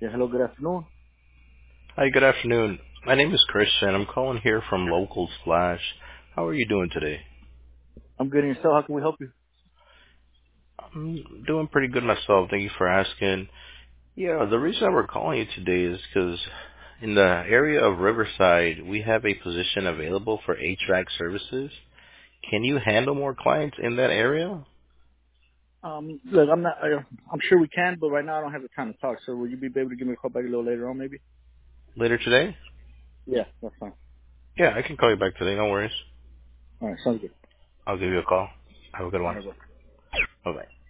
Yeah, hello, good afternoon. Hi, good afternoon. My name is Christian. I'm calling here from Local Splash. How are you doing today? I'm good and yourself. How can we help you? I'm doing pretty good myself. Thank you for asking. Yeah, the reason we're calling you today is because in the area of Riverside, we have a position available for HVAC services. Can you handle more clients in that area Look, I'm sure we can, but right now I don't have the time to talk. So will you be able to give me a call back a little later on, maybe? later today? Yeah, that's fine. Yeah, I can call you back today. No worries. All right, sounds good. I'll give you a call. Have a good All one. right, bro. Bye-bye.